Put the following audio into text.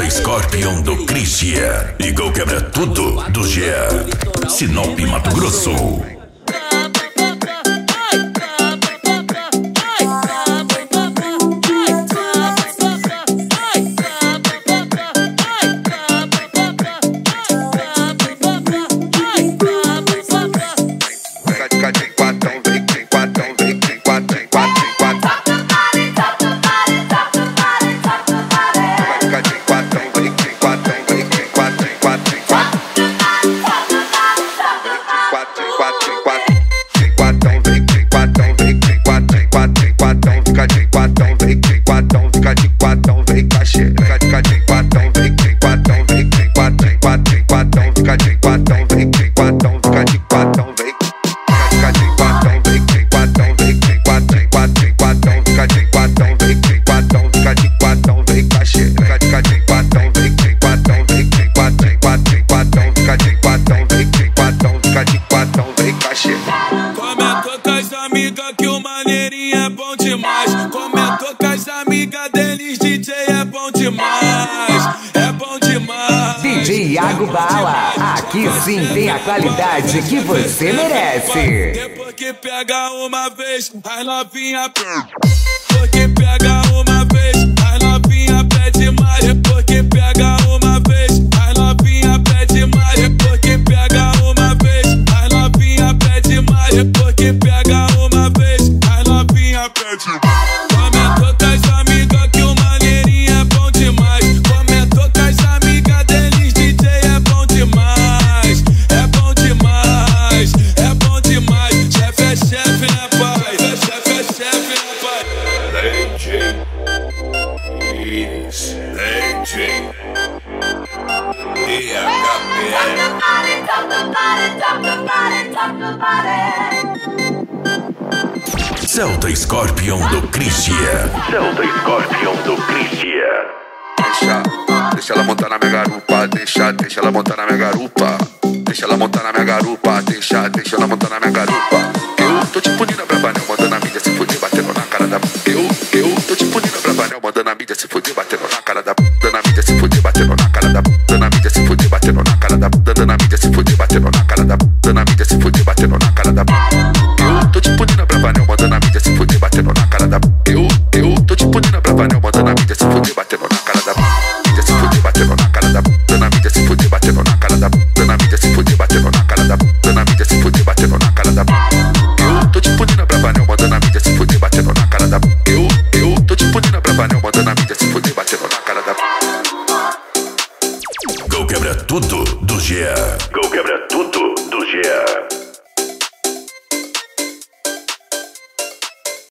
Celta Scorpion do Christian. Igual quebra tudo do Jean. Sinop, Mato Grosso. Comentou com as amigas que o maneirinho é bom demais. Comentou com as amigas deles, DJ é bom demais. É bom demais. DJ Iago Bala, aqui sim tem a qualidade que você merece. Depois que pega uma vez, as novinha pede. Depois que pega uma vez, as novinha pede mais. Depois que pega uma vez, as novinha pede mais. Depois que pega uma vez, as novinha pede mais. Depois que pega uma vez, as novinha pede mais. Comentou com as amigas que o maneirinho é bom demais. Comentou com as amigas deles, DJ é bom demais. É bom demais, é bom demais. Chefe é chefe, né, pai? Chefe é chefe, né, pai? Celta Scorpion do Christian. Celta Scorpion do Christian. Deixa ela montar na minha garupa, deixa ela montar na minha garupa. Deixa ela montar na minha garupa, deixa ela montar na minha garupa. Eu tô tipo Nina Bravanel, mandando a mídia se fuder, batendo na cara da. Eu tô tipo Nina Bravanel, mandando a mídia se fuder, batendo na cara da. Dando a mídia se fuder, batendo na cara da. Dando a mídia se fuder, batendo na cara da. Dando a mídia se fuder, batendo na cara da. Dando a mídia se fuder, batendo na cara da. Eu tô tipo Nina Bravanel, mandando a mídia se fuder, batendo na cara da. Eu tô tipo Nina Bravanel, mandando a mídia se fuder, batendo na cara da. Mídia se fuder, batendo na cara da. Dando a mídia se fuder, batendo na cara da. Dando a mídia se fuder, batendo na cara da. Dando a mídia se fuder, batendo na cara da. Eu tô tipo Nina Bravanel, mandando a mídia se fuder, batendo na cara da. Eu tô tipo Nina Bravanel, mandando a mídia se fuder, batendo na cara da. Gol quebra tudo do Jean. Gol quebra tudo do Jean.